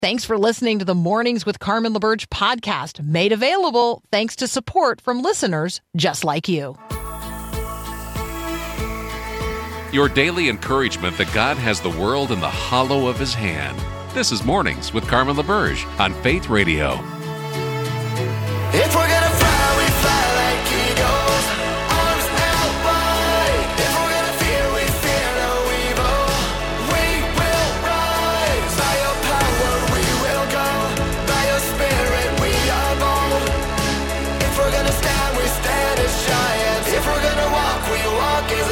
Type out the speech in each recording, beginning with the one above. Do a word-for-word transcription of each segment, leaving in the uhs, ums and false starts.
Thanks for listening to the Mornings with Carmen LaBerge podcast, made available thanks to support from listeners just like you. Your daily encouragement that God has the world in the hollow of his hand. This is Mornings with Carmen LaBerge on Faith Radio. If we're gonna fly, we fly like eagles, arms held wide. If we're gonna fear, we fear no evil. We will rise. By your power we will go. By your spirit we are bold. If we're gonna stand, we stand as giants. If we're gonna walk, we walk as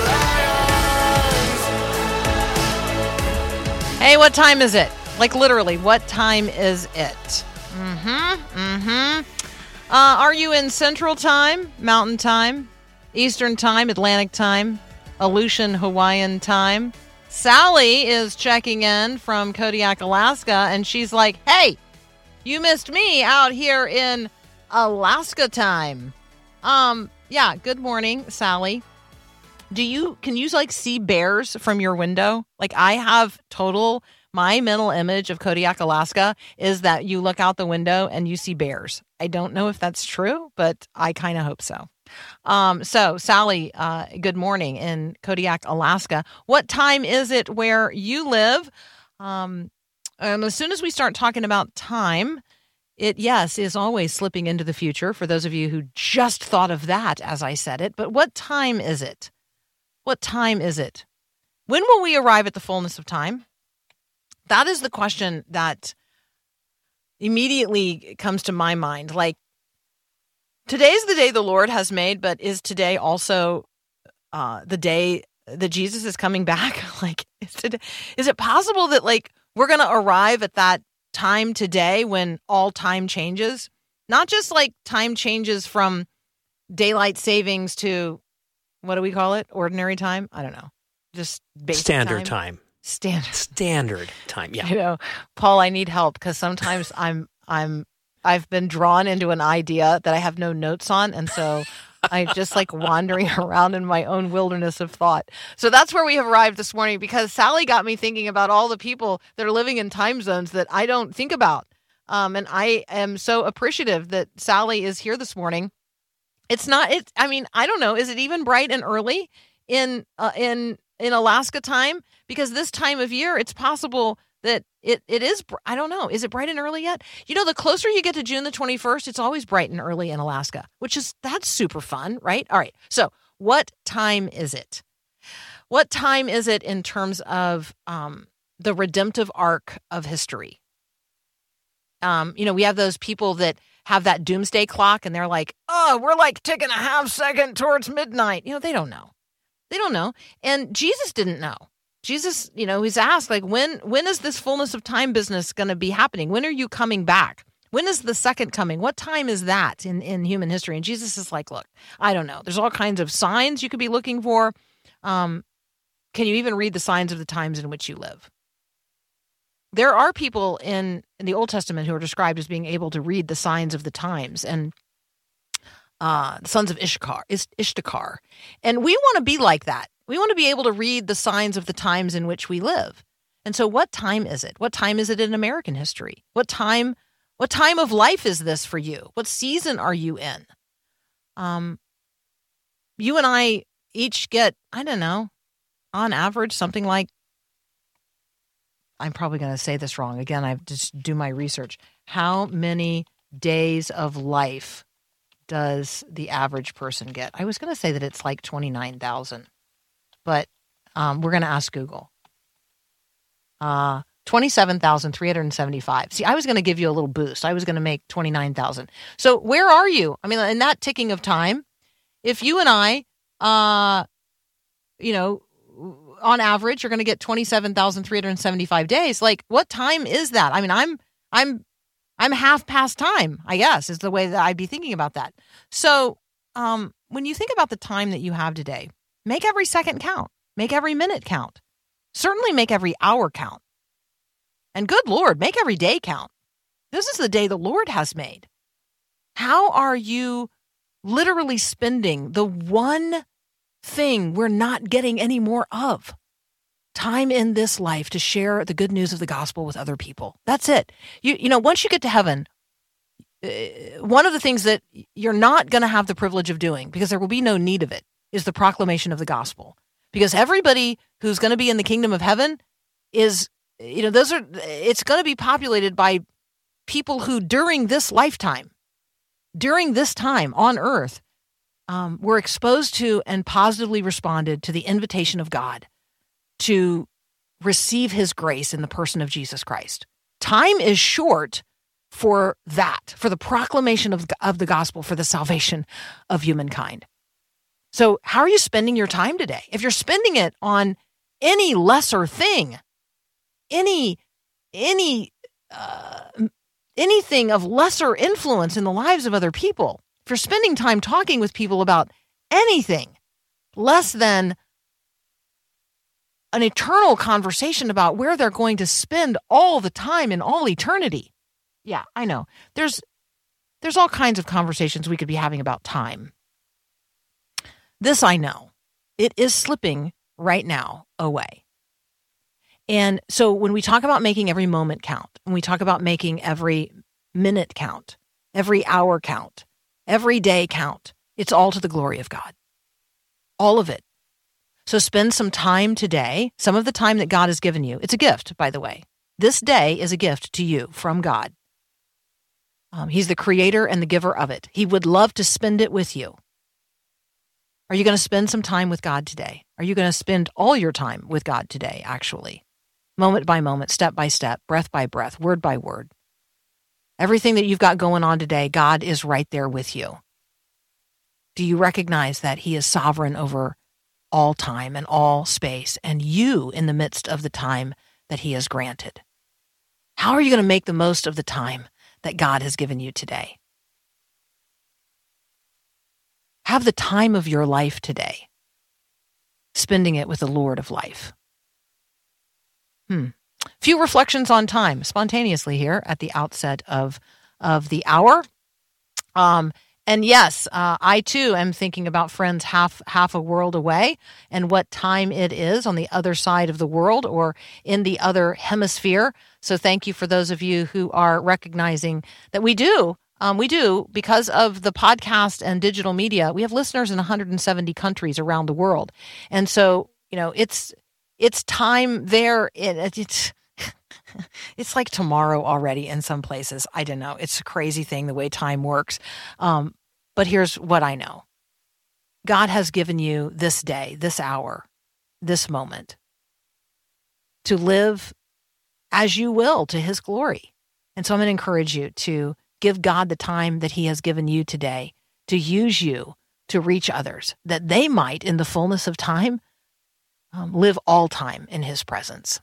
lions. Hey, what time is it? Like literally, what time is it? Mm-hmm, mm-hmm. Uh, are you in Central Time, Mountain Time, Eastern Time, Atlantic Time, Aleutian Hawaiian Time? Sally is checking in from Kodiak, Alaska, and she's like, hey, you missed me out here in Alaska time. Um, yeah, good morning, Sally. Do you, can you like see bears from your window? Like I have total, my mental image of Kodiak, Alaska is that you look out the window and you see bears. I don't know if that's true, but I kind of hope so. Um, so Sally, uh, good morning in Kodiak, Alaska. What time is it where you live? Um, and as soon as we start talking about time, it, yes, is always slipping into the future for those of you who just thought of that as I said it. But what time is it? What time is it? When will we arrive at the fullness of time? That is the question that immediately comes to my mind. Like, today's the day the Lord has made, but is today also uh, the day that Jesus is coming back? Like, is it, is it possible that, like, we're going to arrive at that time today when all time changes? Not just, like, time changes from daylight savings to, what do we call it? Ordinary time? I don't know. Just basic Standard time. time. Standard. Standard time, yeah. You know, Paul, I need help because sometimes I'm, I'm, I've been drawn into an idea that I have no notes on, and so I'm just like wandering around in my own wilderness of thought. So that's where we have arrived this morning because Sally got me thinking about all the people that are living in time zones that I don't think about, um, and I am so appreciative that Sally is here this morning. It's not. It. I mean, I don't know. Is it even bright and early in uh, in in Alaska time? Because this time of year, it's possible that it, it is, I don't know, is it bright and early yet? You know, the closer you get to June the twenty-first, it's always bright and early in Alaska, which is, that's super fun, right? All right, so what time is it? What time is it in terms of um, the redemptive arc of history? Um, you know, we have those people that have that doomsday clock and they're like, oh, we're like ticking a half second towards midnight. You know, they don't know. They don't know. And Jesus didn't know. Jesus, you know, he's asked, like, when when is this fullness of time business going to be happening? When are you coming back? When is the second coming? What time is that in, in human history? And Jesus is like, look, I don't know. There's all kinds of signs you could be looking for. Um, can you even read the signs of the times in which you live? There are people in, in the Old Testament who are described as being able to read the signs of the times, and uh, the sons of Ishkar, Ishtakar. And we want to be like that. We want to be able to read the signs of the times in which we live. And so what time is it? What time is it in American history? What time, what time of life is this for you? What season are you in? Um, you and I each get, I don't know, on average, something like, I'm probably going to say this wrong. Again, I have to just do my research. How many days of life does the average person get? I was going to say that it's like twenty-nine thousand. But um, we're going to ask Google. Uh, twenty-seven thousand three hundred seventy-five. See, I was going to give you a little boost. I was going to make twenty-nine thousand. So where are you? I mean, in that ticking of time, if you and I, uh, you know, on average, you're going to get twenty-seven thousand three hundred seventy-five days. Like, what time is that? I mean, I'm, I'm, I'm half past time, I guess, is the way that I'd be thinking about that. So um, when you think about the time that you have today, make every second count. Make every minute count. Certainly make every hour count. And good Lord, make every day count. This is the day the Lord has made. How are you literally spending the one thing we're not getting any more of? time in this life to share the good news of the gospel with other people. That's it. You, you know, once you get to heaven, uh, one of the things that you're not going to have the privilege of doing, because there will be no need of it, is the proclamation of the gospel. Because everybody who's going to be in the kingdom of heaven is, you know, those are, it's going to be populated by people who during this lifetime, during this time on earth, um, were exposed to and positively responded to the invitation of God to receive his grace in the person of Jesus Christ. Time is short for that, for the proclamation of, of the gospel, for the salvation of humankind. So how are you spending your time today? If you're spending it on any lesser thing, any, any, uh, anything of lesser influence in the lives of other people, if you're spending time talking with people about anything less than an eternal conversation about where they're going to spend all the time in all eternity. Yeah, I know. There's there's all kinds of conversations we could be having about time. This I know. It is slipping right now away. And so when we talk about making every moment count, when we talk about making every minute count, every hour count, every day count, it's all to the glory of God. All of it. So spend some time today, some of the time that God has given you. It's a gift, by the way. This day is a gift to you from God. Um, he's the creator and the giver of it. He would love to spend it with you. Are you going to spend some time with God today? Are you going to spend all your time with God today, actually? Moment by moment, step by step, breath by breath, word by word. Everything that you've got going on today, God is right there with you. Do you recognize that he is sovereign over all time and all space, and you in the midst of the time that he has granted? How are you going to make the most of the time that God has given you today? Have the time of your life today, spending it with the Lord of life. Hmm. Few reflections on time spontaneously here at the outset of, of the hour. Um, And yes, uh, I too am thinking about friends half half a world away and what time it is on the other side of the world or in the other hemisphere. So thank you for those of you who are recognizing that we do. Um, we do, because of the podcast and digital media, we have listeners in one hundred seventy countries around the world. And so, you know, it's it's time there. It, it's it's like tomorrow already in some places. I don't know. It's a crazy thing, the way time works. Um, but here's what I know. God has given you this day, this hour, this moment to live as you will to his glory. And so I'm going to encourage you to give God the time that he has given you today to use you to reach others, that they might, in the fullness of time, um, live all time in his presence.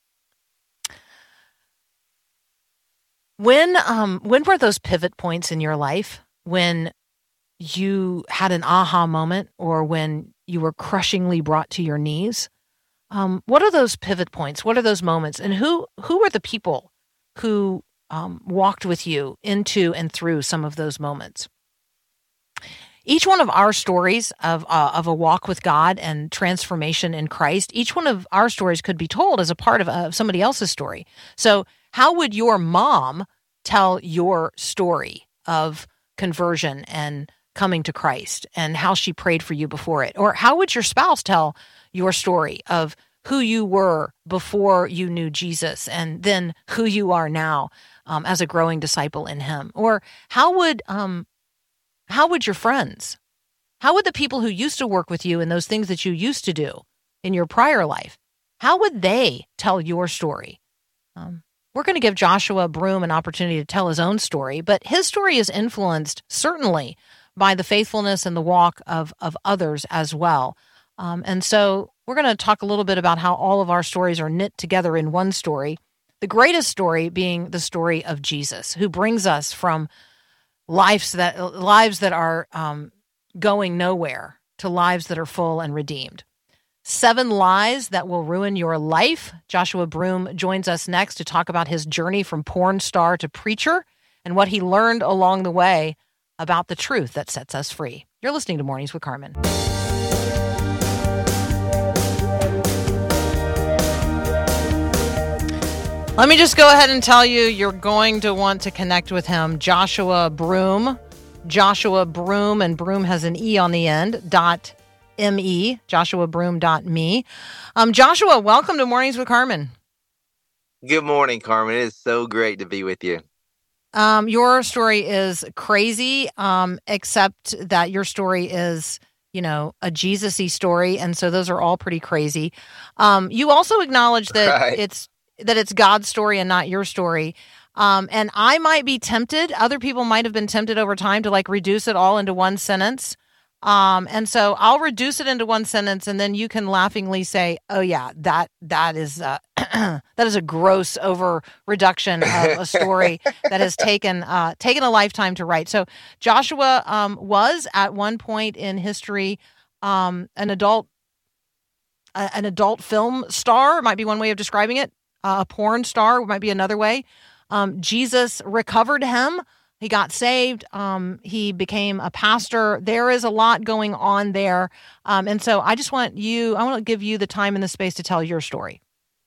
When um, when were those pivot points in your life when you had an aha moment or when you were crushingly brought to your knees? Um, what are those pivot points? What are those moments? And who who were the people who um, walked with you into and through some of those moments? Each one of our stories of uh, of a walk with God and transformation in Christ, each one of our stories could be told as a part of uh, somebody else's story. So how would your mom tell your story of conversion and coming to Christ and how she prayed for you before it? Or how would your spouse tell your story of who you were before you knew Jesus and then who you are now um, as a growing disciple in him? Or how would um, how would your friends, how would the people who used to work with you and those things that you used to do in your prior life, how would they tell your story? Um, We're going to give Joshua Broome an opportunity to tell his own story, but his story is influenced certainly by the faithfulness and the walk of, of others as well. Um, and so we're going to talk a little bit about how all of our stories are knit together in one story, the greatest story being the story of Jesus, who brings us from lives that, lives that are um, going nowhere to lives that are full and redeemed. Seven lies that will ruin your life. Joshua Broome joins us next to talk about his journey from porn star to preacher and what he learned along the way about the truth that sets us free. You're listening to Mornings with Carmen. Let me just go ahead and tell you, you're going to want to connect with him. Joshua Broome. Joshua Broome, and Broome has an E on the end, dot M-E, joshua broome dot me. Um, Joshua, welcome to Mornings with Carmen. Good morning, Carmen. It is so great to be with you. Um, your story is crazy, um, except that your story is, you know, a Jesus-y story, and so those are all pretty crazy. Um, you also acknowledge that Right. it's that it's God's story and not your story. Um, and I might be tempted, other people might have been tempted over time to like reduce it all into one sentence. Um, and so I'll reduce it into one sentence, and then you can laughingly say, oh yeah, that, that is, uh, that is a gross over reduction of a story that has taken, uh, taken a lifetime to write. So Joshua, um, was at one point in history, um, an adult, uh, an adult film star might be one way of describing it. Uh, a porn star might be another way. Um, Jesus recovered him. He got saved. Um, he became a pastor. There is a lot going on there. Um, and so I just want you, I want to give you the time and the space to tell your story.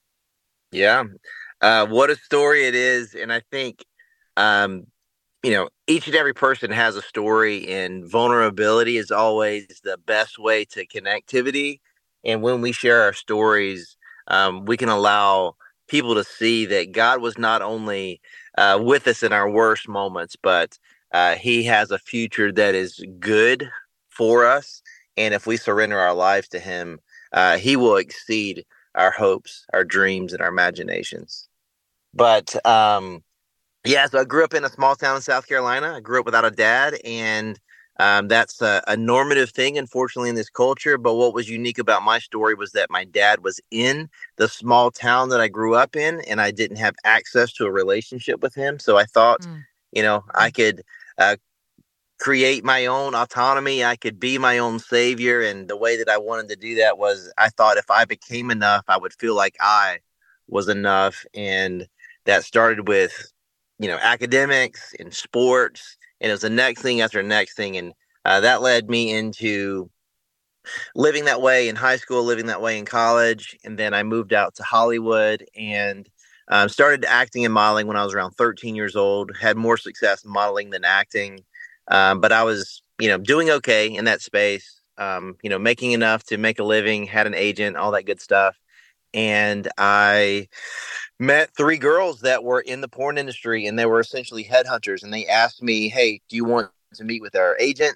Yeah. Uh, what a story it is. And I think, um, you know, each and every person has a story, and vulnerability is always the best way to connectivity. And when we share our stories, um, we can allow people to see that God was not only uh, with us in our worst moments, but uh, he has a future that is good for us. And if we surrender our lives to him, uh, he will exceed our hopes, our dreams, and our imaginations. But um, yeah, so I grew up in a small town in South Carolina. I grew up without a dad, and um, that's a, a normative thing, unfortunately, in this culture. But what was unique about my story was that my dad was in the small town that I grew up in, and I didn't have access to a relationship with him. So I thought, mm. you know, I could uh, create my own autonomy. I could be my own savior. And the way that I wanted to do that was, I thought if I became enough, I would feel like I was enough. And that started with, you know, academics and sports. And it was the next thing after the next thing. And uh, that led me into living that way in high school, living that way in college. And then I moved out to Hollywood and um, started acting and modeling when I was around thirteen years old. Had more success modeling than acting. Um, but I was, you know, doing okay in that space, um, you know, making enough to make a living, had an agent, all that good stuff. And I met three girls that were in the porn industry, and they were essentially headhunters. And they asked me, hey, do you want to meet with our agent?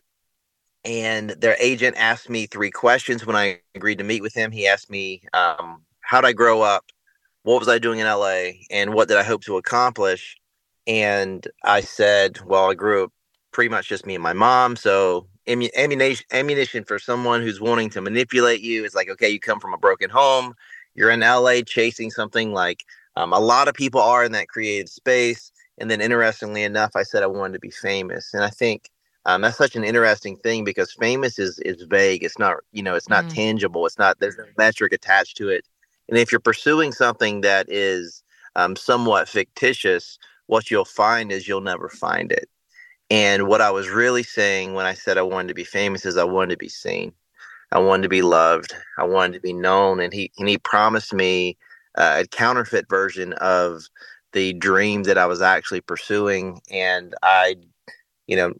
And their agent asked me three questions when I agreed to meet with him. He asked me, um, how did I grow up? What was I doing in L A? And what did I hope to accomplish? And I said, well, I grew up pretty much just me and my mom. So ammunition, ammunition for someone who's wanting to manipulate you is like, okay, you come from a broken home. You're in L A chasing something like um, a lot of people are in that creative space. And then interestingly enough, I said I wanted to be famous. And I think um, that's such an interesting thing because famous is, is vague. It's not, you know, it's not mm. tangible. It's not, there's no metric attached to it. And if you're pursuing something that is um, somewhat fictitious, what you'll find is you'll never find it. And what I was really saying when I said I wanted to be famous is I wanted to be seen. I wanted to be loved. I wanted to be known. And he and he promised me uh, a counterfeit version of the dream that I was actually pursuing. And I, you know,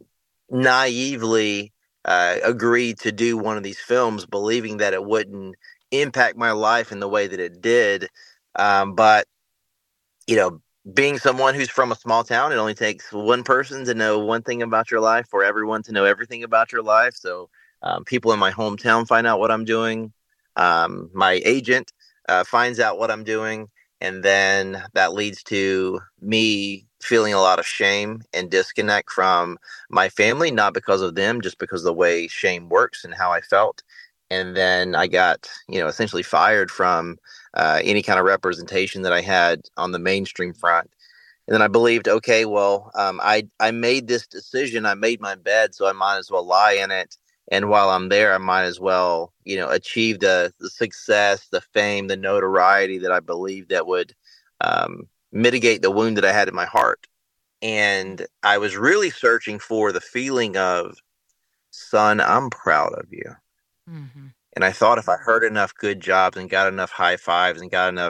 naively uh, agreed to do one of these films, believing that it wouldn't impact my life in the way that it did. Um, but, you know, being someone who's from a small town, it only takes one person to know one thing about your life for everyone to know everything about your life. So um, people in my hometown find out what I'm doing. Um, my agent uh, finds out what I'm doing. And then that leads to me feeling a lot of shame and disconnect from my family, not because of them, just because of the way shame works and how I felt. And then I got, you know, essentially fired from uh, any kind of representation that I had on the mainstream front. And then I believed, okay, well, um, I, I made this decision. I made my bed, so I might as well lie in it. And while I'm there, I might as well, you know, achieve the, the success, the fame, the notoriety that I believed that would um, mitigate the wound that I had in my heart. And I was really searching for the feeling of, son, I'm proud of you. Mm-hmm. And I thought if I heard enough good jobs and got enough high fives and got enough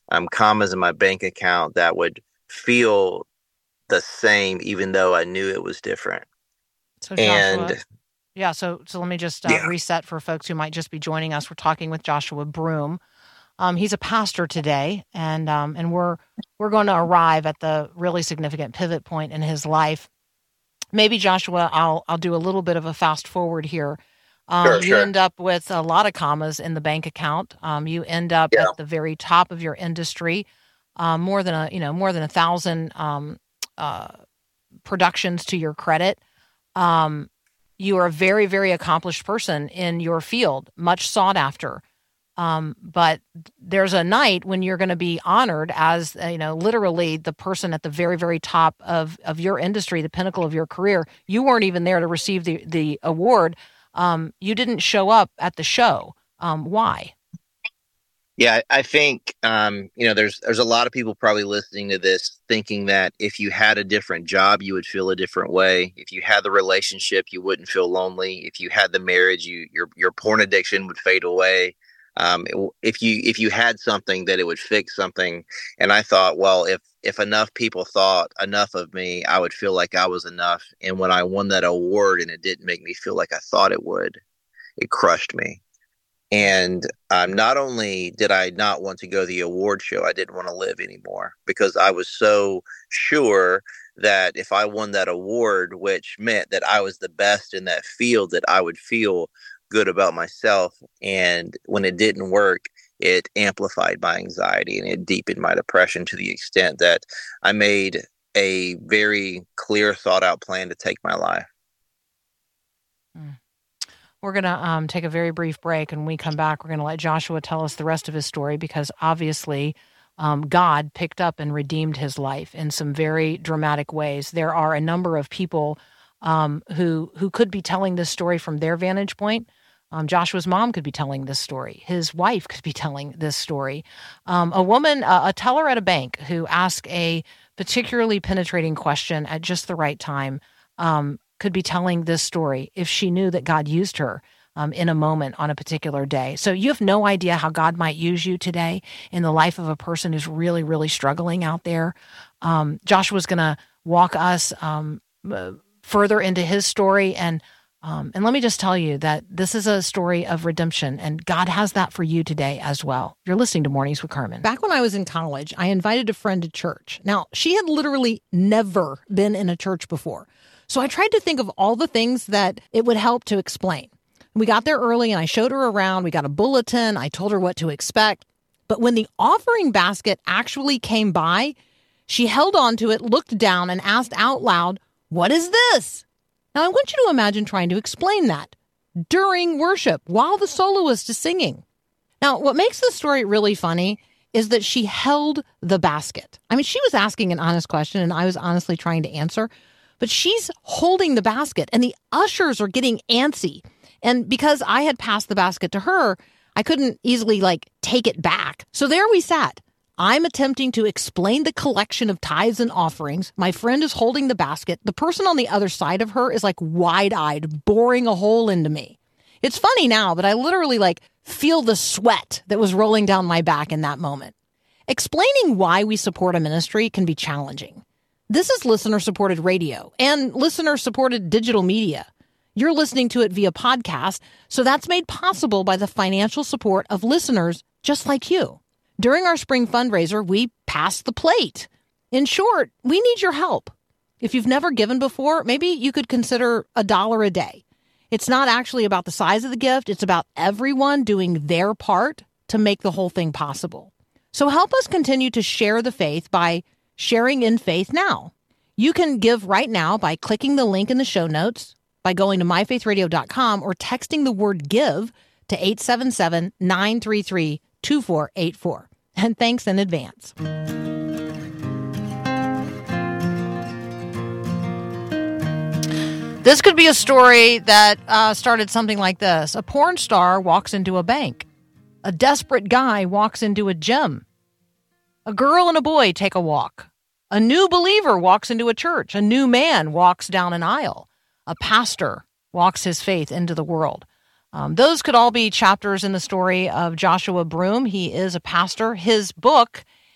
um, commas in my bank account that would feel the same, even though I knew it was different. So Joshua, And yeah, so so let me just uh, yeah, reset for folks who might just be joining us. We're talking with Joshua Broome. Um, he's a pastor today, and um, and we're we're going to arrive at the really significant pivot point in his life. Maybe Joshua, I'll I'll do a little bit of a fast forward here. Um, sure, you sure. end up with a lot of commas in the bank account. Um, you end up Yeah, at the very top of your industry, um, more than a you know more than a thousand um, uh, productions to your credit. Um, you are a very very accomplished person in your field, much sought after. Um, but there's a night when you're going to be honored as, uh, you know, literally the person at the very, very top of, of your industry, the pinnacle of your career. You weren't even there to receive the, the award. Um, you didn't show up at the show. Um, why? yeah. I think um, you know, there's there's a lot of people probably listening to this thinking that if you had a different job, you would feel a different way. If you had the relationship, you wouldn't feel lonely. If you had the marriage, you your your porn addiction would fade away. Um, if you if you had something, that it would fix something. And I thought, well, if if enough people thought enough of me, I would feel like I was enough. And when I won that award and it didn't make me feel like I thought it would, it crushed me. And um, not only did I not want to go to the award show, I didn't want to live anymore, because I was so sure that if I won that award, which meant that I was the best in that field, that I would feel good about myself. And when it didn't work, it amplified my anxiety and it deepened my depression to the extent that I made a very clear, thought out plan to take my life. We're going to um, take a very brief break, and when we come back, we're going to let Joshua tell us the rest of his story, because obviously um, God picked up and redeemed his life in some very dramatic ways. There are a number of people um, who who could be telling this story from their vantage point. Um, Joshua's mom could be telling this story. His wife could be telling this story. Um, a woman, uh, a teller at a bank who asked a particularly penetrating question at just the right time, um, could be telling this story if she knew that God used her um, in a moment on a particular day. So you have no idea how God might use you today in the life of a person who's really, really struggling out there. Um, Joshua's going to walk us um, uh, further into his story. And um, and let me just tell you that this is a story of redemption, and God has that for you today as well. You're listening to Mornings with Carmen. Back when I was in college, I invited a friend to church. Now, she had literally never been in a church before. So I tried to think of all the things that it would help to explain. We got there early and I showed her around. We got a bulletin. I told her what to expect. But when the offering basket actually came by, she held on to it, looked down, and asked out loud, "What is this?" Now, I want you to imagine trying to explain that during worship while the soloist is singing. Now, what makes this story really funny is that she held the basket. I mean, she was asking an honest question, and I was honestly trying to answer. But she's holding the basket, and the ushers are getting antsy. And because I had passed the basket to her, I couldn't easily, like, take it back. So there we sat. I'm attempting to explain the collection of tithes and offerings. My friend is holding the basket. The person on the other side of her is, like, wide-eyed, boring a hole into me. It's funny now, but I literally, like, feel the sweat that was rolling down my back in that moment. Explaining why we support a ministry can be challenging. This is listener-supported radio and listener-supported digital media. You're listening to it via podcast, so that's made possible by the financial support of listeners just like you. During our spring fundraiser, we passed the plate. In short, we need your help. If you've never given before, maybe you could consider a dollar a day. It's not actually about the size of the gift. It's about everyone doing their part to make the whole thing possible. So help us continue to share the faith by sharing in faith now. You can give right now by clicking the link in the show notes, by going to my faith radio dot com, or texting the word give to eight seven seven, nine three three, two four eight four. And thanks in advance. This could be a story that uh, started something like this. A porn star walks into a bank. A desperate guy walks into a gym. A girl and a boy take a walk. A new believer walks into a church. A new man walks down an aisle. A pastor walks his faith into the world. Um, those could all be chapters in the story of Joshua Broome. He is a pastor. His book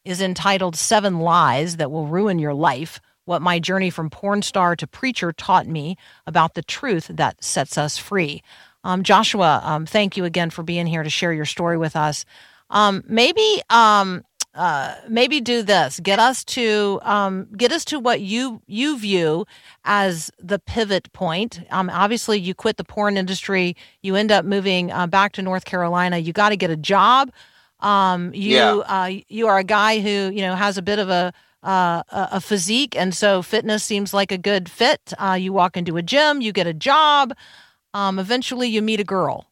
is entitled Seven Lies That Will Ruin Your Life: What My Journey from Porn Star to Preacher Taught Me About the Truth That Sets Us Free. Um, Joshua, um, thank you again for being here to share your story with us. Um, maybe, um, uh, maybe do this. Get us to um, get us to what you you view as the pivot point. Um, obviously, you quit the porn industry. You end up moving uh, back to North Carolina. You got to get a job. Um, you Yeah. uh, you are a guy who you know has a bit of a uh, a a physique, and so fitness seems like a good fit. Uh, you walk into a gym, you get a job. Um, eventually, you meet a girl.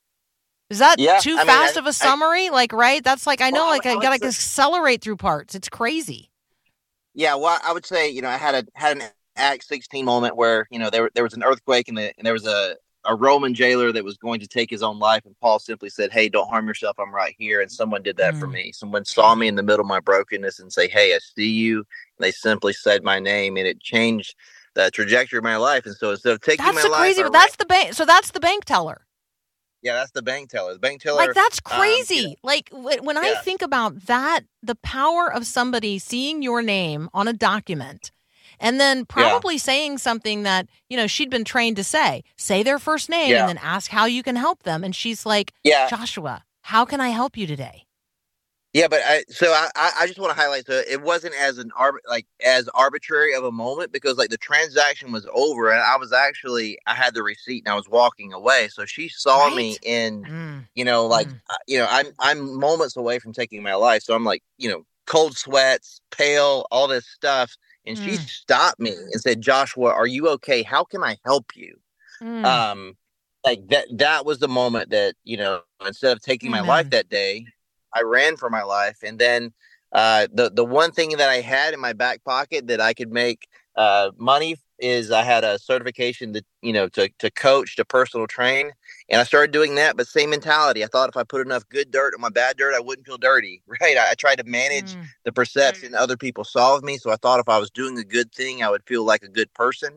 Is that Yeah, too I mean, fast I- of a summary? like, right? That's like I know, Well, I like would- I I would gotta say- accelerate through parts. It's crazy. Yeah, well, I would say, you know, I had a had an Acts sixteen moment where, you know, there there was an earthquake and, the, and there was a, a Roman jailer that was going to take his own life, and Paul simply said, "Hey, don't harm yourself. I'm right here." And someone did that for Mm. me. Someone saw me in the middle of my brokenness and say, "Hey, I see you." And they simply said my name, and it changed the trajectory of my life. And so instead of taking That's my the life, crazy. I But that's ran- the bank. So that's the bank teller. yeah, that's the bank teller. The bank teller. Like that's um, crazy. you know, like w- when I Yeah. think about that, the power of somebody seeing your name on a document and then probably saying something that, you know, she'd been trained to say, say their first name Yeah. and then ask how you can help them. And she's like, yeah, Joshua, how can I help you today? Yeah, but I so I I I just want to highlight so it wasn't as an arb like as arbitrary of a moment, because like the transaction was over and I was actually I had the receipt and I was walking away. So she saw me Right? in, Mm, you know, like Mm. uh, you know, I'm I'm moments away from taking my life. So I'm like, you know, cold sweats, pale, all this stuff. And she Mm. stopped me and said, "Joshua, are you okay? How can I help you?" mm. Um like that that was the moment that, you know, instead of taking my life Amen. that day, I ran for my life. And then uh, the the one thing that I had in my back pocket that I could make uh, money is I had a certification that, you know, to to coach, to personal train, and I started doing that. But same mentality. I thought if I put enough good dirt on my bad dirt, I wouldn't feel dirty. Right? I, I tried to manage Mm. the perception other people saw of me. So I thought if I was doing a good thing, I would feel like a good person.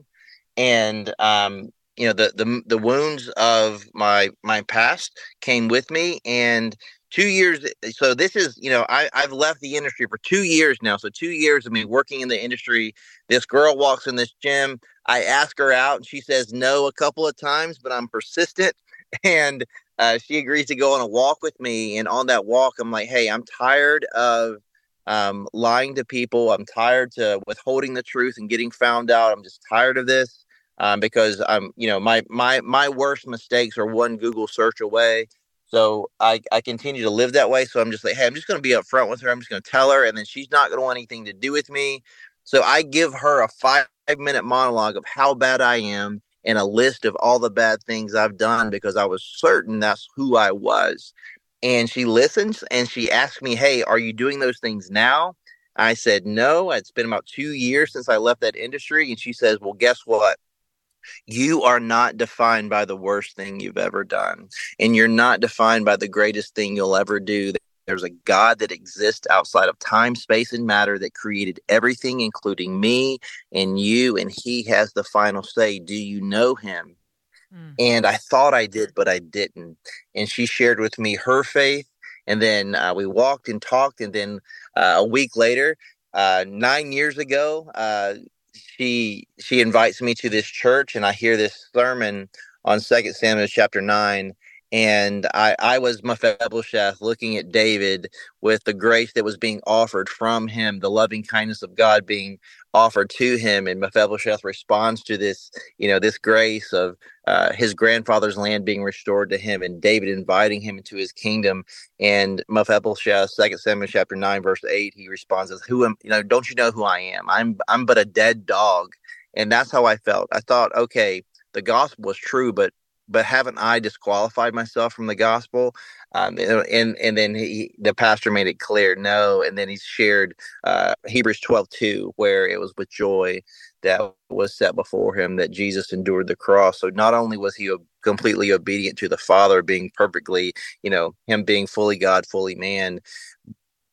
And um, you know, the the the wounds of my my past came with me. And two years. So this is, you know, I, I've left the industry for two years now. So two years of me working in the industry. This girl walks in this gym. I ask her out and she says no a couple of times, but I'm persistent. And uh, she agrees to go on a walk with me. And on that walk, I'm like, hey, I'm tired of um, lying to people. I'm tired to withholding the truth and getting found out. I'm just tired of this. Um, because I'm, you know, my my my worst mistakes are one Google search away. So I, I continue to live that way. So I'm just like, hey, I'm just going to be upfront with her. I'm just going to tell her, and then she's not going to want anything to do with me. So I give her a five minute monologue of how bad I am and a list of all the bad things I've done, because I was certain that's who I was. And she listens and she asks me, hey, are you doing those things now? I said, no. It's been about two years since I left that industry. And she says, well, guess what? You are not defined by the worst thing you've ever done, and you're not defined by the greatest thing you'll ever do. There's a God that exists outside of time, space, and matter that created everything, including me and you, and he has the final say. Do you know him? Mm. And I thought I did, but I didn't. And she shared with me her faith, and then uh, we walked and talked, and then uh, a week later, uh, nine years ago, uh, she she invites me to this church, and I hear this sermon on Second Samuel chapter nine, and I I was Mephibosheth looking at David with the grace that was being offered from him, the loving kindness of God being offered to him, and Mephibosheth responds to this, you know, this grace of uh, his grandfather's land being restored to him, and David inviting him into his kingdom. And Mephibosheth, Second Samuel chapter nine, verse eight, he responds as, "Who am you know? Don't you know who I am? I'm I'm but a dead dog." And that's how I felt. I thought, okay, the gospel was true, but but haven't I disqualified myself from the gospel? Um, and and then he, the pastor made it clear, no. And then he shared uh, Hebrews twelve two, where it was with joy that was set before him that Jesus endured the cross. So not only was he completely obedient to the Father, being perfectly, you know, him being fully God, fully man,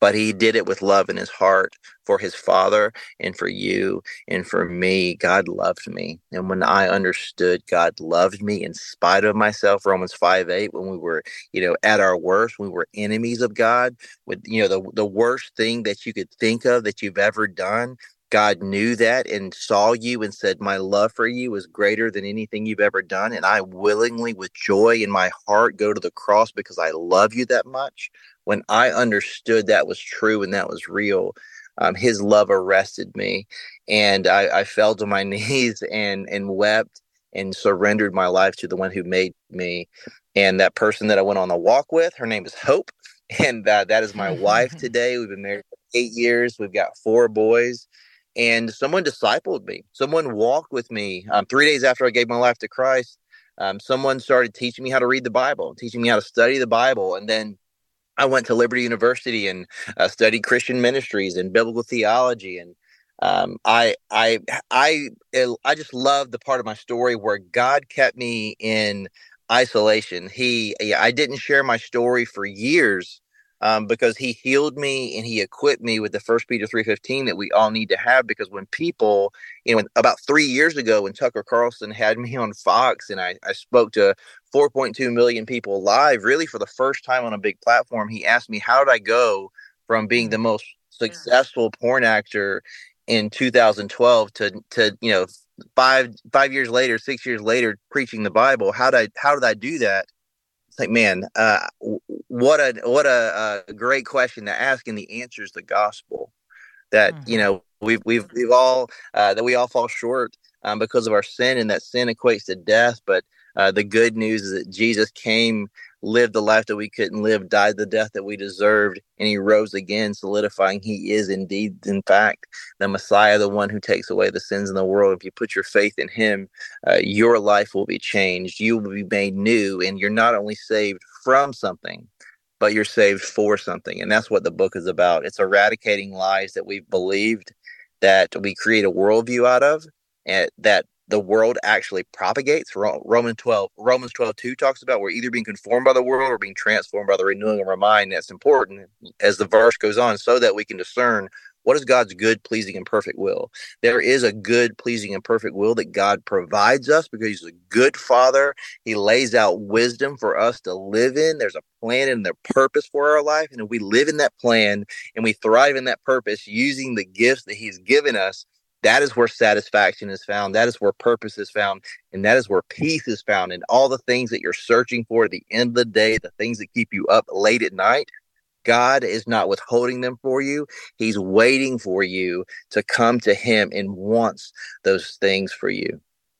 but he did it with love in his heart for his father and for you and for me. God loved me. And when I understood God loved me in spite of myself, Romans five eight, when we were, you know, at our worst, we were enemies of God, with, you know, the, the worst thing that you could think of that you've ever done. God knew that and saw you and said, my love for you is greater than anything you've ever done. And I willingly, with joy in my heart, go to the cross because I love you that much. When I understood that was true and that was real, um, his love arrested me. And I, I fell to my knees and, and wept and surrendered my life to the one who made me. And that person that I went on the walk with, her name is Hope. And uh, that is my wife today. We've been married for eight years. We've got four boys. And someone discipled me. Someone walked with me. Um, three days after I gave my life to Christ, um, someone started teaching me how to read the Bible, teaching me how to study the Bible. And then I went to Liberty University and uh, studied Christian ministries and biblical theology. And um, I, I, I, I just love the part of my story where God kept me in isolation. He, I didn't share my story for years. Um, because he healed me and he equipped me with the First Peter three fifteen that we all need to have. Because when people, you know, about three years ago, when Tucker Carlson had me on Fox and I, I spoke to four point two million people live, really for the first time on a big platform, he asked me, how did I go from being the most successful porn actor in two thousand twelve to, to, you know, five, five years later, six years later, preaching the Bible? How did I, how did I do that? It's like, man, uh, what a what a, a great question to ask, and the answer is the gospel. That mm-hmm. you know we've we've we've all uh, that we all fall short um, because of our sin, and that sin equates to death. But uh, the good news is that Jesus came, lived the life that we couldn't live, died the death that we deserved, and he rose again, solidifying he is indeed, in fact, the Messiah, the one who takes away the sins in the world. If you put your faith in him, uh, your life will be changed. You will be made new, and you're not only saved from something, but you're saved for something. And that's what the book is about. It's eradicating lies that we've believed, that we create a worldview out of, and that the world actually propagates. Romans twelve, Romans twelve two talks about we're either being conformed by the world or being transformed by the renewing of our mind. That's important as the verse goes on, so that we can discern what is God's good, pleasing, and perfect will. There is a good, pleasing, and perfect will that God provides us because he's a good father. He lays out wisdom for us to live in. There's a plan and a purpose for our life. And if we live in that plan and we thrive in that purpose using the gifts that he's given us, that is where satisfaction is found. That is where purpose is found. And that is where peace is found. And all the things that you're searching for at the end of the day, the things that keep you up late at night, God is not withholding them for you. He's waiting for you to come to him and wants those things for you.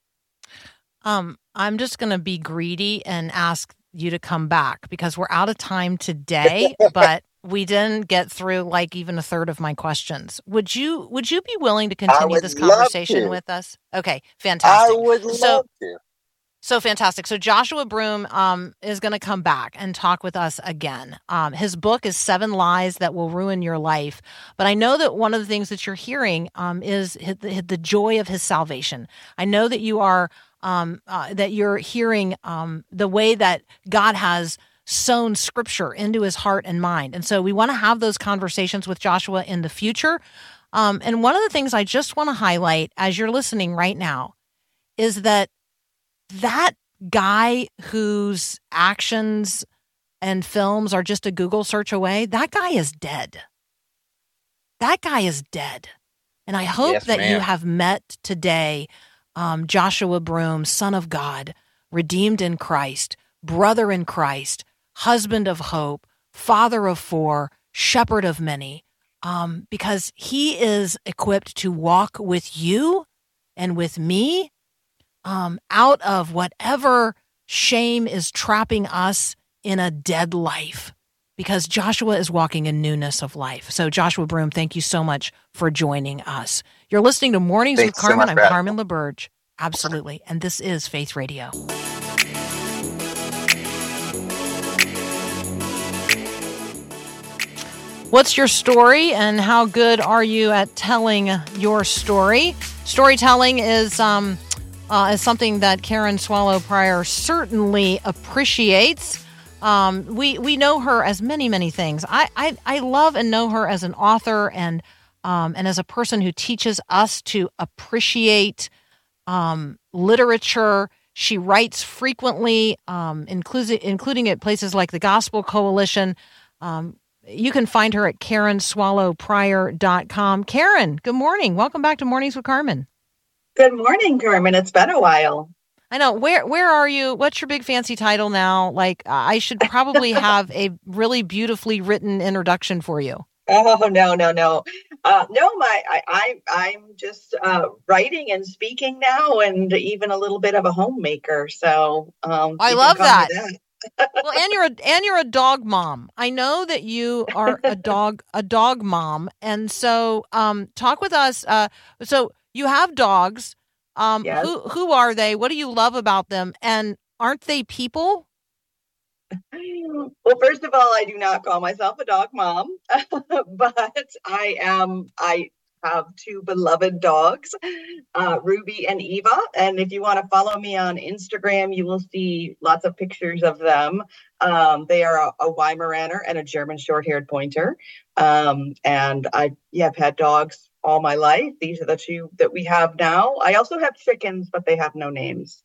Um, I'm just going to be greedy and ask you to come back because we're out of time today, but we didn't get through like even a third of my questions. Would you would you be willing to continue this conversation to. with us? Okay, fantastic. I would love so, to. So fantastic. So Joshua Broome um, is going to come back and talk with us again. Um, his book is Seven Lies That Will Ruin Your Life. But I know that one of the things that you're hearing um, is the, the joy of his salvation. I know that you are um, uh, that you're hearing um, the way that God has sown scripture into his heart and mind. And so we want to have those conversations with Joshua in the future. Um, and one of the things I just want to highlight as you're listening right now is that that guy whose actions and films are just a Google search away, that guy is dead. That guy is dead. And I hope yes, that ma'am. you have met today um, Joshua Broome, son of God, redeemed in Christ, brother in Christ, husband of hope, father of four, shepherd of many, um, because he is equipped to walk with you and with me um, out of whatever shame is trapping us in a dead life, because Joshua is walking in newness of life. So Joshua Broome, thank you so much for joining us. You're listening to Mornings Thanks with Carmen. so I'm Carmen LaBerge. Absolutely. And this is Faith Radio. What's your story and how good are you at telling your story? Storytelling is um, uh, is something that Karen Swallow Prior certainly appreciates. Um, we we know her as many, many things. I, I, I love and know her as an author and um, and as a person who teaches us to appreciate um, literature. She writes frequently, um, including including at places like the Gospel Coalition. Um, you can find her at Karen Swallow Prior dot com. Karen, good morning. Welcome back to Mornings with Carmen. Good morning, Carmen. It's been a while. I know. Where where are you? What's your big fancy title now? Like, I should probably have a really beautifully written introduction for you. Oh, no, no, no. Uh, no, my, I, I, I'm just uh, writing and speaking now, and even a little bit of a homemaker. So um, I you can love call that. me that. Well, and you're a and you're a dog mom. I know that you are a dog a dog mom, and so um, talk with us. Uh, so you have dogs. Um, Yes. Who who are they? What do you love about them? And aren't they people? Well, first of all, I do not call myself a dog mom, but I am. I have two beloved dogs, uh, Ruby and Eva. And if you want to follow me on Instagram, you will see lots of pictures of them. Um, they are a, a Weimaraner and a German short-haired pointer. Um, and I yeah, have had dogs all my life. These are the two that we have now. I also have chickens, but they have no names.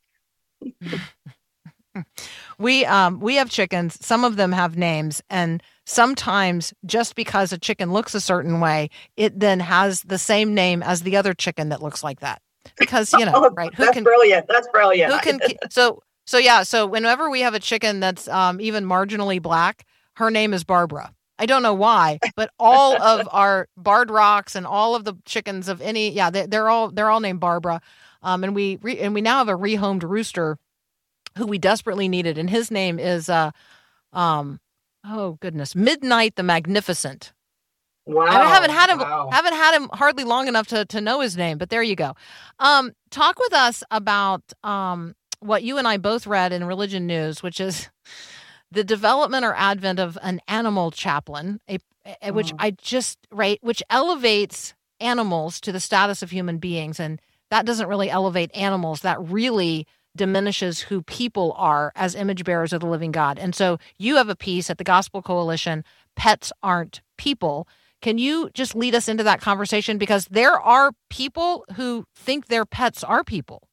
We um we have chickens. Some of them have names, and sometimes just because a chicken looks a certain way, it then has the same name as the other chicken that looks like that. Because you know, Oh, right? Who that's can brilliant. That's brilliant. who can so so yeah. So whenever we have a chicken that's um even marginally black, her name is Barbara. I don't know why, but all of our Barred Rocks and all of the chickens of any yeah they, they're all they're all named Barbara. Um and we re, and we now have a rehomed rooster who we desperately needed, and his name is uh um oh goodness Midnight the Magnificent. Wow. I haven't had him Wow. haven't had him hardly long enough to to know his name, but there you go. Um talk with us about um what you and I both read in Religion News, which is the development or advent of an animal chaplain, a, a which Oh. I just right which elevates animals to the status of human beings, and that doesn't really elevate animals. That really diminishes who people are as image bearers of the living God. And so you have a piece at the Gospel Coalition, Pets Aren't People. Can you just lead us into that conversation? Because there are people who think their pets are people.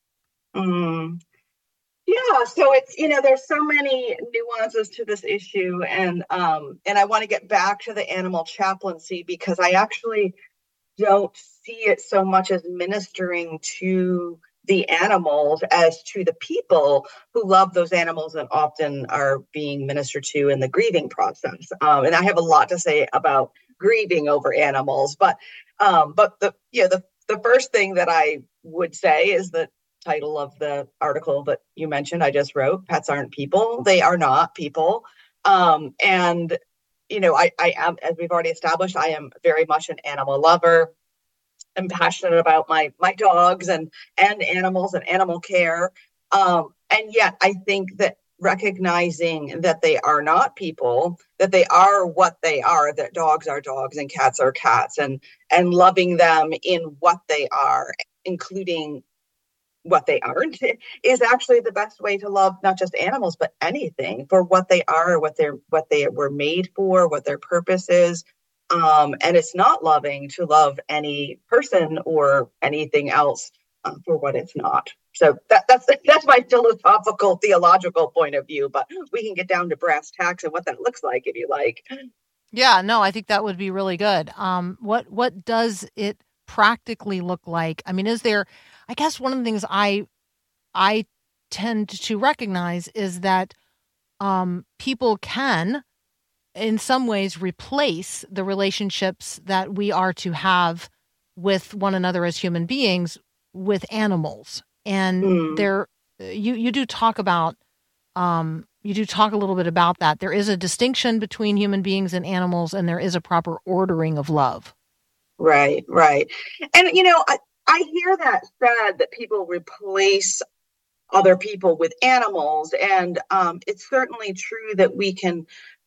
Mm. Yeah, so it's, you know, there's so many nuances to this issue, and um and I want to get back to the animal chaplaincy because I actually don't see it so much as ministering to the animals as to the people who love those animals and often are being ministered to in the grieving process. Um, and I have a lot to say about grieving over animals, but um, but the yeah the the first thing that I would say is the title of the article that you mentioned. I just wrote, "Pets Aren't People." They are not people, um, and you know I I am, as we've already established, I am very much an animal lover. I'm passionate about my my dogs and and animals and animal care. Um, and yet I think that recognizing that they are not people, that they are what they are, that dogs are dogs and cats are cats, and and loving them in what they are, including what they aren't, is actually the best way to love not just animals, but anything for what they are, what they're what they were made for, what their purpose is. Um, and it's not loving to love any person or anything else uh, for what it's not. So that, that's that's my philosophical, theological point of view. But we can get down to brass tacks and what that looks like if you like. Yeah, no, I think that would be really good. Um, what what does it practically look like? I mean, is there? I guess one of the things I I tend to recognize is that um, people can, in some ways, replace the relationships that we are to have with one another as human beings with animals. And Mm. there, you you do talk about, um, you do talk a little bit about that. There is a distinction between human beings and animals, and there is a proper ordering of love. Right, right. And, you know, I, I hear that said that people replace other people with animals. And um, it's certainly true that we can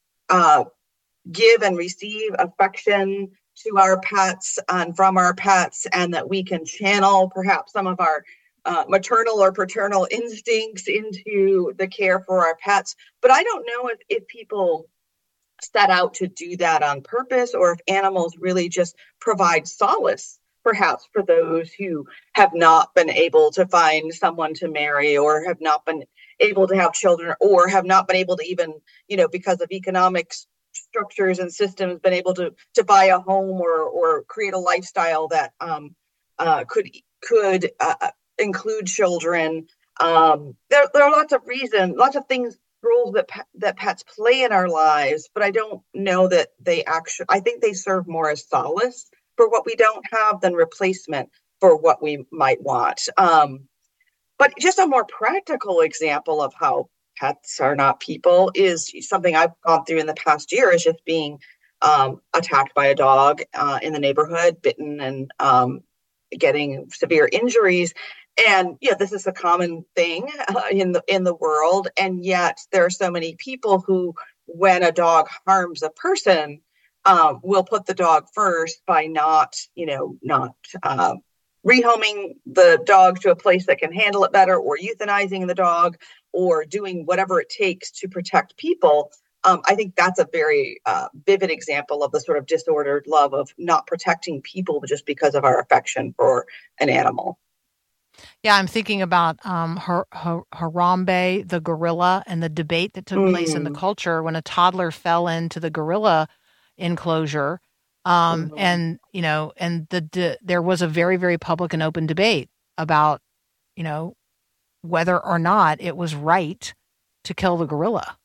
uh, give and receive affection to our pets and from our pets, and that we can channel perhaps some of our uh, maternal or paternal instincts into the care for our pets. But I don't know if, if people set out to do that on purpose, or if animals really just provide solace, perhaps for those who have not been able to find someone to marry, or have not been able to have children, or have not been able to even, you know, because of economic structures and systems, been able to to buy a home or or create a lifestyle that um, uh, could could uh, include children. Um, there, there are lots of reasons, lots of things, roles that that pets play in our lives, but I don't know that they actually, I think they serve more as solace for what we don't have than replacement for what we might want. Um, but just a more practical example of how pets are not people is something I've gone through in the past year, is just being um, attacked by a dog uh, in the neighborhood, bitten and um, getting severe injuries. And yeah, this is a common thing uh, in the in the world, and yet there are so many people who, when a dog harms a person, um, will put the dog first by not, you know, not uh, rehoming the dog to a place that can handle it better, or euthanizing the dog, or doing whatever it takes to protect people. Um, I think that's a very uh, vivid example of the sort of disordered love of not protecting people just because of our affection for an animal. Yeah, I'm thinking about um, Har- Har- Harambe, the gorilla, and the debate that took mm. place in the culture when a toddler fell into the gorilla enclosure. Um, mm-hmm. And, you know, and the, the there was a very, very public and open debate about, you know, whether or not it was right to kill the gorilla.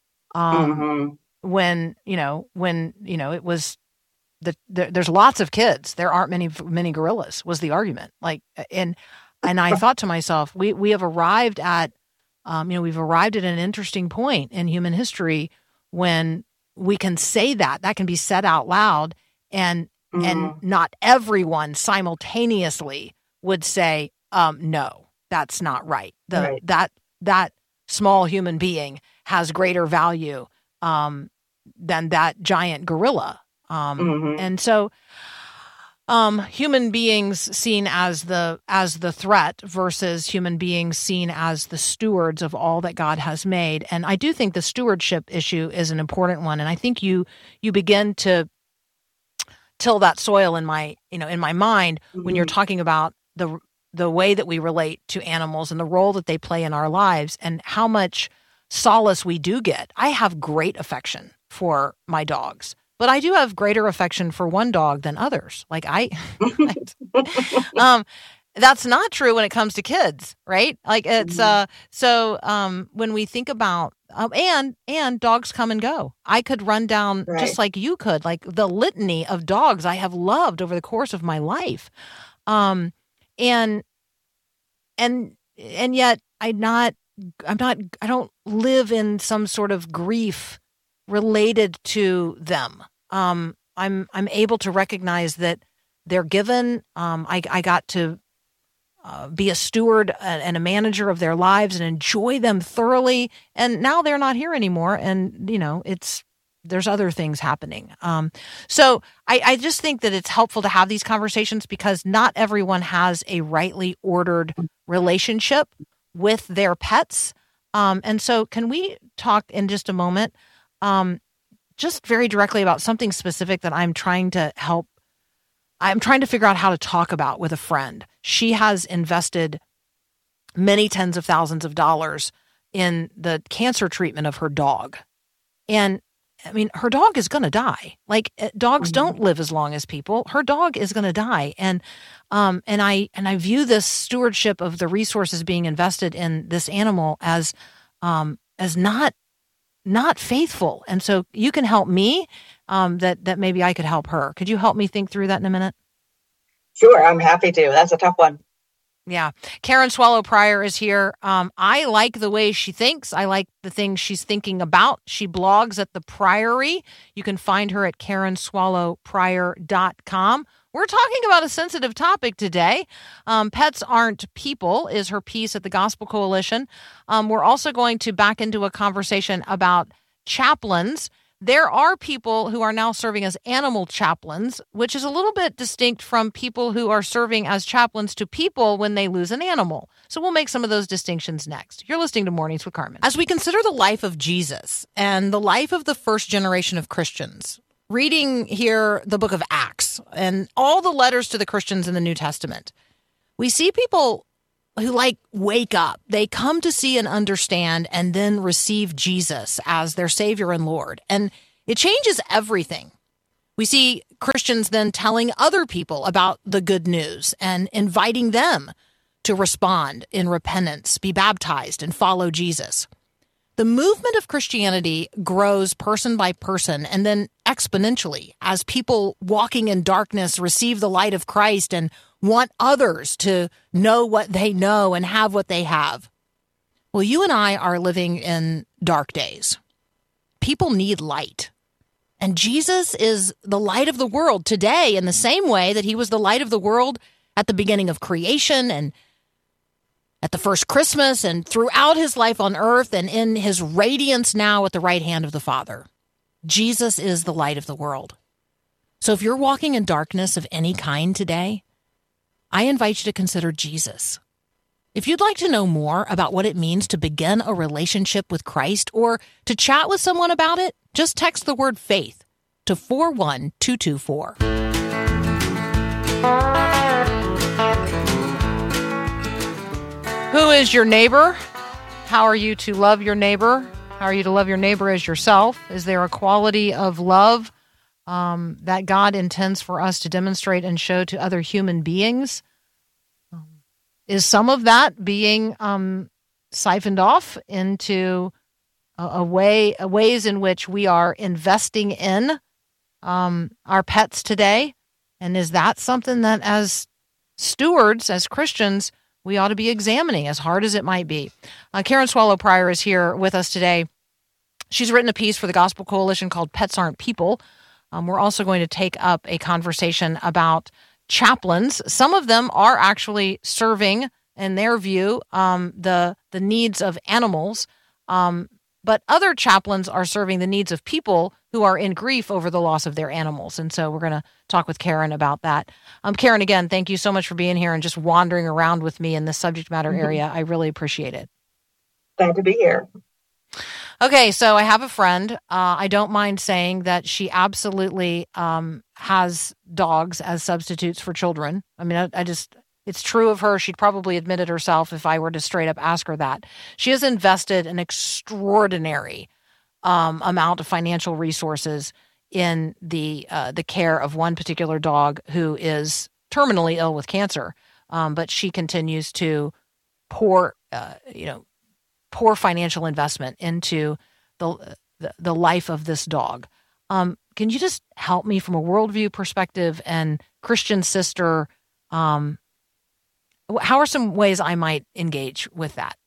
Um, mm-hmm. When, you know, when, you know, it was, the, the there's lots of kids. There aren't many, many gorillas, was the argument. Like, and, And I thought to myself, we we have arrived at, um, you know, we've arrived at an interesting point in human history when we can say that, that can be said out loud, and mm-hmm. and not everyone simultaneously would say, um, no, that's not right. The right. that that small human being has greater value um, than that giant gorilla, um, mm-hmm. and so. Um, human beings seen as the as the threat versus human beings seen as the stewards of all that God has made. And I do think the stewardship issue is an important one. And I think you you begin to till that soil in my you know in my mind mm-hmm. when you're talking about the the way that we relate to animals and the role that they play in our lives and how much solace we do get. I have great affection for my dogs. But I do have greater affection for one dog than others. Like I, um, that's not true when it comes to kids, right? Like it's uh. So um, when we think about um, and and dogs come and go. I could run down right. just like you could, like the litany of dogs I have loved over the course of my life, um, and and and yet I not I'm not I don't live in some sort of grief related to them. Um, I'm I'm able to recognize that they're given. Um, I I got to uh, be a steward and a manager of their lives and enjoy them thoroughly. And now they're not here anymore. And you know, it's there's other things happening. Um, so I, I just think that it's helpful to have these conversations because not everyone has a rightly ordered relationship with their pets. Um, and so, can we talk in just a moment? Um, just very directly about something specific that I'm trying to help. I'm trying to figure out how to talk about with a friend. She has invested many tens of thousands of dollars in the cancer treatment of her dog. And I mean, her dog is going to die. Like dogs mm-hmm. don't live as long as people. Her dog is going to die. And, um, and I, and I view this stewardship of the resources being invested in this animal as, um, as not not faithful. And so you can help me um, that, that maybe I could help her. Could you help me think through that in a minute? Sure. I'm happy to. That's a tough one. Yeah. Karen Swallow Prior is here. Um, I like the way she thinks. I like the things she's thinking about. She blogs at The Priory. You can find her at karen swallow prior dot com. We're talking about a sensitive topic today. Um, Pets Aren't People is her piece at the Gospel Coalition. Um, we're also going to back into a conversation about chaplains there are people who are now serving as animal chaplains, which is a little bit distinct from people who are serving as chaplains to people when they lose an animal. So we'll make some of those distinctions next. You're listening to Mornings with Carmen. As we consider the life of Jesus and the life of the first generation of Christians, reading here the book of Acts and all the letters to the Christians in the New Testament, we see people who like wake up. They come to see and understand and then receive Jesus as their Savior and Lord. And it changes everything. We see Christians then telling other people about the good news and inviting them to respond in repentance, be baptized, and follow Jesus. The movement of Christianity grows person by person and then exponentially as people walking in darkness receive the light of Christ and want others to know what they know and have what they have. Well, you and I are living in dark days. People need light. And Jesus is the light of the world today in the same way that he was the light of the world at the beginning of creation and at the first Christmas and throughout his life on earth and in his radiance now at the right hand of the Father. Jesus is the light of the world. So if you're walking in darkness of any kind today, I invite you to consider Jesus. If you'd like to know more about what it means to begin a relationship with Christ or to chat with someone about it, just text the word faith to four one two two four. Who is your neighbor? How are you to love your neighbor? How are you to love your neighbor as yourself? Is there a quality of love um, that God intends for us to demonstrate and show to other human beings? Um, is some of that being um, siphoned off into a, a way, a ways in which we are investing in um, our pets today? And is that something that as stewards, as Christians, we ought to be examining, as hard as it might be? Uh, Karen Swallow Prior is here with us today. She's written a piece for the Gospel Coalition called Pets Aren't People. Um, we're also going to take up a conversation about chaplains. Some of them are actually serving, in their view, um, the, the needs of animals, um, but other chaplains are serving the needs of people who are in grief over the loss of their animals. And so we're going to talk with Karen about that. Um, Karen, again, thank you so much for being here and just wandering around with me in this subject matter area. I really appreciate it. Glad to be here. Okay, so I have a friend. Uh, I don't mind saying that she absolutely um, has dogs as substitutes for children. I mean, I, I just, it's true of her. She'd probably admit it herself if I were to straight up ask her that. She has invested an extraordinary um, amount of financial resources in the uh, the care of one particular dog who is terminally ill with cancer. Um, but she continues to pour, uh, you know, pour financial investment into the the, the life of this dog. Um, can you just help me from a worldview perspective and Christian sister? Um, how are some ways I might engage with that?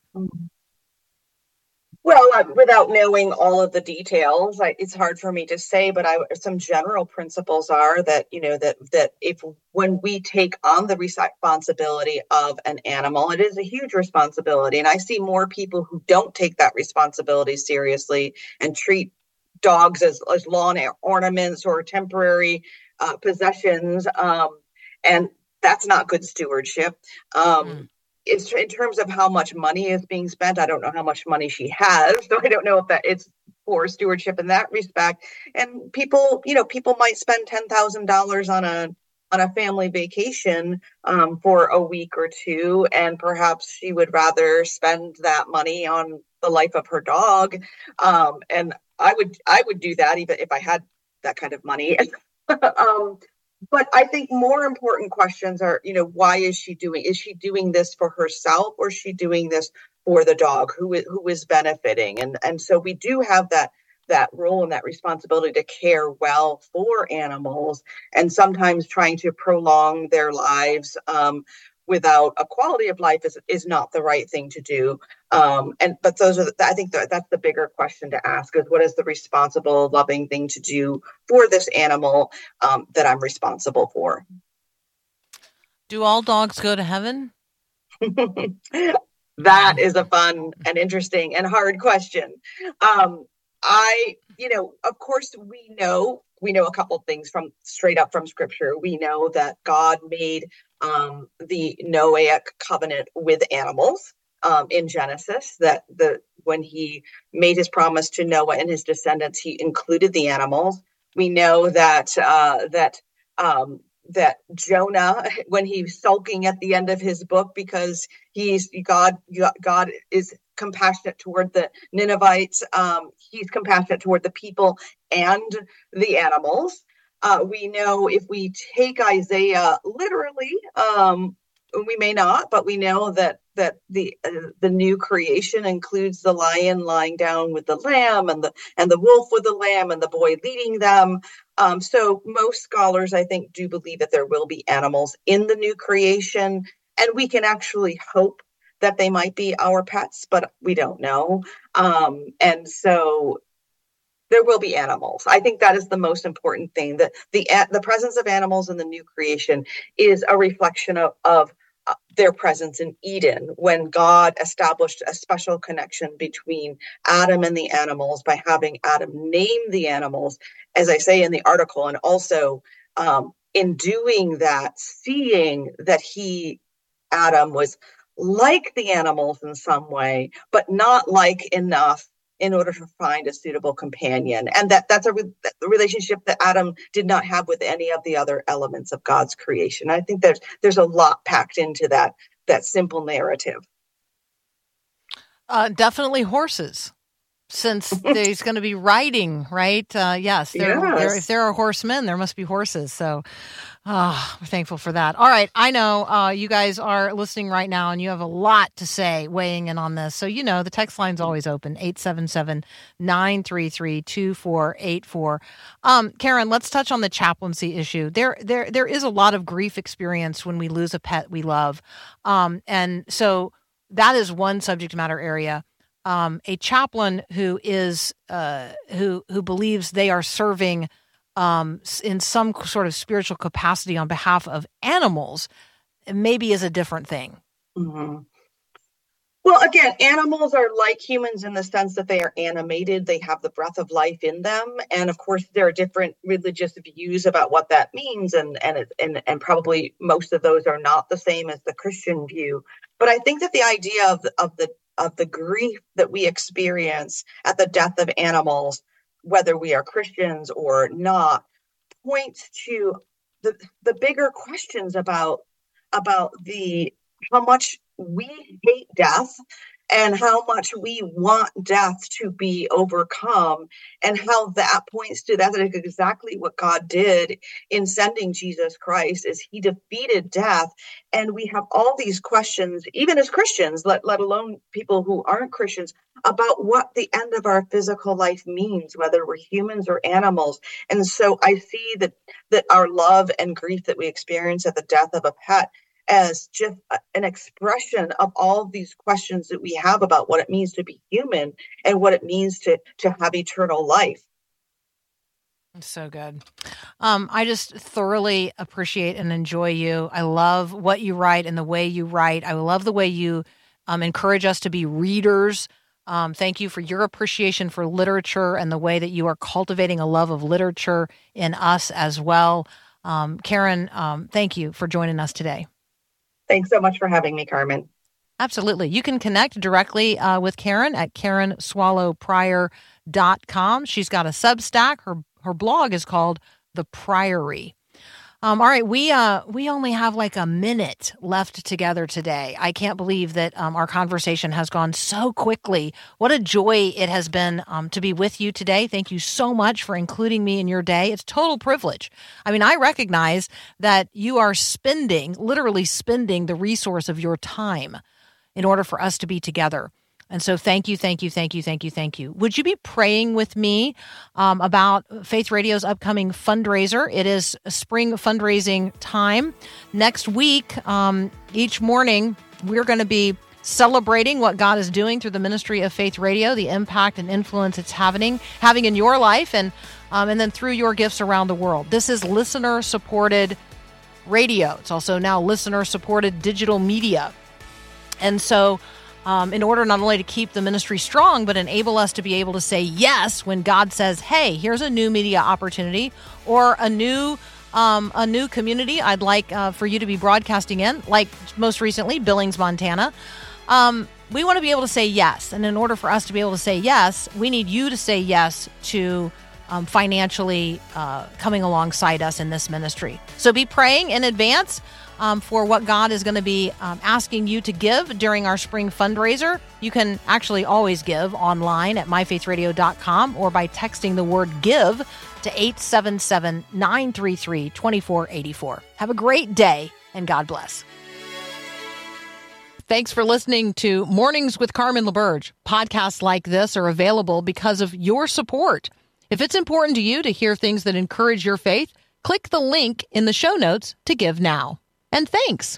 Well, uh, without knowing all of the details, I, it's hard for me to say, but I, some general principles are that, you know, that, that if when we take on the responsibility of an animal, it is a huge responsibility. And I see more people who don't take that responsibility seriously and treat dogs as, as lawn ornaments or temporary uh, possessions. Um, and that's not good stewardship. Um, mm. It's in terms of how much money is being spent. I don't know how much money she has, so I don't know if that it's poor stewardship in that respect. And people, you know, people might spend ten thousand dollars on a on a family vacation um, for a week or two, and perhaps she would rather spend that money on the life of her dog. Um, and I would I would do that even if I had that kind of money. um, But I think more important questions are, you know, why is she doing, is she doing this for herself or is she doing this for the dog who is, who is benefiting? And, and so we do have that, that role and that responsibility to care well for animals, and sometimes trying to prolong their lives um, without a quality of life is, is not the right thing to do. Um, and, but those are, the, I think that that's the bigger question to ask is what is the responsible, loving thing to do for this animal um, that I'm responsible for? Do all dogs go to heaven? That is a fun and interesting and hard question. Um, I, you know, of course, we know we know a couple of things from straight up from Scripture. We know that God made um, the Noahic covenant with animals um, in Genesis. That the when He made His promise to Noah and his descendants, He included the animals. We know that uh, that um, that Jonah, when he's sulking at the end of his book because he's God, God is compassionate toward the Ninevites. Um, he's compassionate toward the people and the animals. Uh, we know if we take Isaiah literally, um, we may not, but we know that that the uh, the new creation includes the lion lying down with the lamb and the and the wolf with the lamb and the boy leading them. Um, so most scholars, I think, do believe that there will be animals in the new creation, and we can actually hope that they might be our pets, but we don't know. Um, and so there will be animals. I think that is the most important thing. That the the presence of animals in the new creation is a reflection of, of uh, their presence in Eden, when God established a special connection between Adam and the animals by having Adam name the animals, as I say in the article, and also um, in doing that, seeing that he, Adam, was like the animals in some way, but not like enough in order to find a suitable companion. And that that's a re- relationship that Adam did not have with any of the other elements of God's creation. I think there's there's a lot packed into that that simple narrative. Uh, definitely horses, since there's going to be riding, right? Uh, yes, there, Yes. there, if there are horsemen, there must be horses. So oh, we're thankful for that. All right, I know uh, you guys are listening right now, and you have a lot to say weighing in on this. So, you know, the text line's always open, eight seven seven, nine three three, two four eight four. Um, Karen, let's touch on the chaplaincy issue. There, there, there is a lot of grief experienced when we lose a pet we love. Um, and so that is one subject matter area. Um, a chaplain who is uh, who who believes they are serving um, in some sort of spiritual capacity on behalf of animals, maybe is a different thing. Mm-hmm. Well, again, animals are like humans in the sense that they are animated. They have the breath of life in them, and of course, there are different religious views about what that means, and and it, and and probably most of those are not the same as the Christian view. But I think that the idea of the, of the of the grief that we experience at the death of animals, whether we are Christians or not, points to the the bigger questions about about the how much we hate death and how much we want death to be overcome, and how that points to that is exactly what God did in sending Jesus Christ, is he defeated death. And we have all these questions, even as Christians, let, let alone people who aren't Christians, about what the end of our physical life means, whether we're humans or animals. And so I see that that our love and grief that we experience at the death of a pet as just an expression of all of these questions that we have about what it means to be human and what it means to, to have eternal life. So good. Um, I just thoroughly appreciate and enjoy you. I love what you write and the way you write. I love the way you um, encourage us to be readers. Um, thank you for your appreciation for literature and the way that you are cultivating a love of literature in us as well. Um, Karen, um, thank you for joining us today. Thanks so much for having me, Carmen. Absolutely. You can connect directly uh, with Karen at karen swallow prior dot com. She's got a Substack. Her her blog is called The Priory. Um, all right, we uh we only have like a minute left together today. I can't believe that um, our conversation has gone so quickly. What a joy it has been um, to be with you today. Thank you so much for including me in your day. It's total privilege. I mean, I recognize that you are spending, literally spending the resource of your time in order for us to be together. And so thank you, thank you, thank you, thank you, thank you. Would you be praying with me um, about Faith Radio's upcoming fundraiser? It is spring fundraising time. Next week, um, each morning, we're going to be celebrating what God is doing through the ministry of Faith Radio, the impact and influence it's having, having in your life, and um, and then through your gifts around the world. This is listener-supported radio. It's also now listener-supported digital media. And so um, in order not only to keep the ministry strong, but enable us to be able to say yes when God says, hey, here's a new media opportunity or a new um, a new community I'd like uh, for you to be broadcasting in, like most recently, Billings, Montana. Um, we want to be able to say yes. And in order for us to be able to say yes, we need you to say yes to um, financially uh, coming alongside us in this ministry. So be praying in advance um, for what God is going to be um, asking you to give during our spring fundraiser. You can actually always give online at my faith radio dot com or by texting the word give to eight seven seven, nine three three, two four eight four. Have a great day and God bless. Thanks for listening to Mornings with Carmen LaBerge. Podcasts like this are available because of your support. If it's important to you to hear things that encourage your faith, click the link in the show notes to give now. And thanks.